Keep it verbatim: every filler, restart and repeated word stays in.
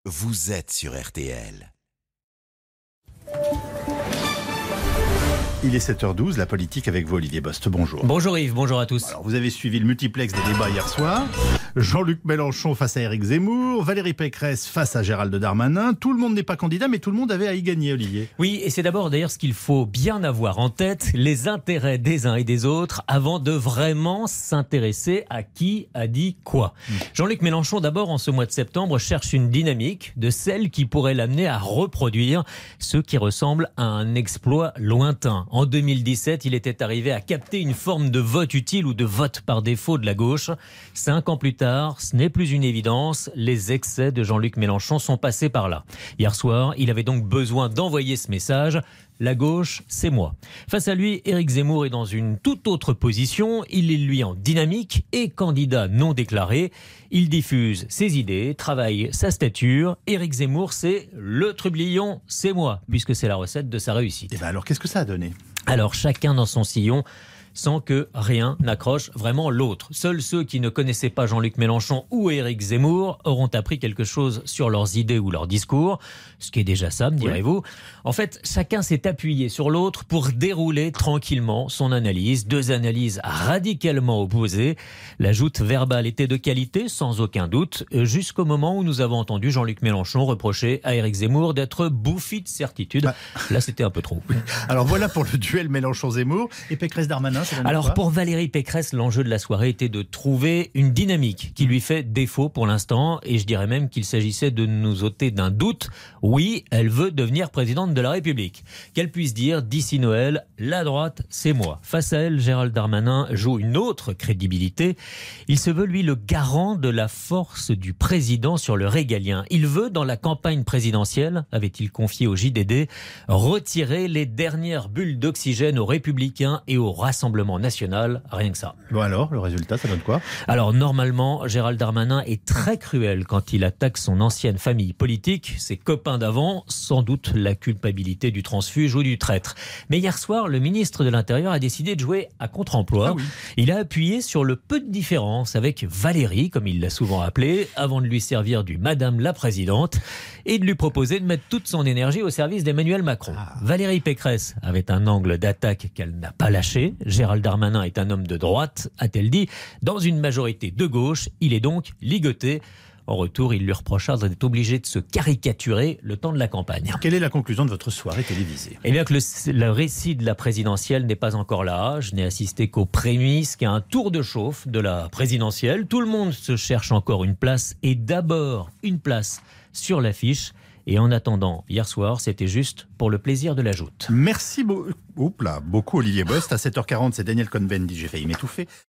Vous êtes sur R T L. Il est sept heures douze, la politique avec vous, Olivier Bost. Bonjour. Bonjour Yves, bonjour à tous. Alors, vous avez suivi le multiplex des débats hier soir. Jean-Luc Mélenchon face à Éric Zemmour, Valérie Pécresse face à Gérald Darmanin. Tout le monde n'est pas candidat, mais tout le monde avait à y gagner, Olivier. Oui, et c'est d'abord d'ailleurs ce qu'il faut bien avoir en tête, les intérêts des uns et des autres, avant de vraiment s'intéresser à qui a dit quoi. Mmh. Jean-Luc Mélenchon, d'abord, en ce mois de septembre, cherche une dynamique de celle qui pourrait l'amener à reproduire ce qui ressemble à un exploit lointain. En deux mille dix-sept, il était arrivé à capter une forme de vote utile ou de vote par défaut de la gauche. Cinq ans plus tard, ce n'est plus une évidence. Les excès de Jean-Luc Mélenchon sont passés par là. Hier soir, il avait donc besoin d'envoyer ce message. La gauche, c'est moi. Face à lui, Éric Zemmour est dans une toute autre position. Il est, lui, en dynamique et candidat non déclaré. Il diffuse ses idées, travaille sa stature. Éric Zemmour, c'est le trublion, c'est moi, puisque c'est la recette de sa réussite. Et ben alors, qu'est-ce que ça a donné ? Alors, chacun dans son sillon, sans que rien n'accroche vraiment l'autre. Seuls ceux qui ne connaissaient pas Jean-Luc Mélenchon ou Éric Zemmour auront appris quelque chose sur leurs idées ou leurs discours, ce qui est déjà ça, me direz-vous. Oui. En fait, chacun s'est appuyé sur l'autre pour dérouler tranquillement son analyse. Deux analyses radicalement opposées. La joute verbale était de qualité, sans aucun doute, jusqu'au moment où nous avons entendu Jean-Luc Mélenchon reprocher à Éric Zemmour d'être bouffi de certitude. Bah. Là, c'était un peu trop. Alors voilà pour le duel Mélenchon-Zemmour et Pécresse-Darmanin. Alors pour Valérie Pécresse, l'enjeu de la soirée était de trouver une dynamique qui lui fait défaut pour l'instant, et je dirais même qu'il s'agissait de nous ôter d'un doute. Oui, elle veut devenir présidente de la République. Qu'elle puisse dire d'ici Noël, la droite, c'est moi. Face à elle, Gérald Darmanin joue une autre crédibilité. Il se veut, lui, le garant de la force du président sur le régalien. Il veut, dans la campagne présidentielle, avait-il confié au J D D, retirer les dernières bulles d'oxygène aux Républicains et aux Rassemblements national, rien que ça. Bon alors, le résultat, ça donne quoi ? Alors normalement, Gérald Darmanin est très cruel quand il attaque son ancienne famille politique, ses copains d'avant, sans doute la culpabilité du transfuge ou du traître. Mais hier soir, le ministre de l'Intérieur a décidé de jouer à contre-emploi. Ah oui. Il a appuyé sur le peu de différence avec Valérie, comme il l'a souvent appelée, avant de lui servir du Madame la Présidente et de lui proposer de mettre toute son énergie au service d'Emmanuel Macron. Ah. Valérie Pécresse avait un angle d'attaque qu'elle n'a pas lâché. Gérald Darmanin est un homme de droite, a-t-elle dit. Dans une majorité de gauche, il est donc ligoté. En retour, il lui reprocha d'être obligé de se caricaturer le temps de la campagne. Quelle est la conclusion de votre soirée télévisée ? Eh bien que le, le récit de la présidentielle n'est pas encore là. Je n'ai assisté qu'aux prémices, qu'à un tour de chauffe de la présidentielle. Tout le monde se cherche encore une place, et d'abord une place sur l'affiche. Et en attendant, hier soir, c'était juste pour le plaisir de la joute. Merci beau... Oups là, beaucoup, Olivier Bost. À sept heures quarante, c'est Daniel Cohn-Bendit. J'ai failli m'étouffer.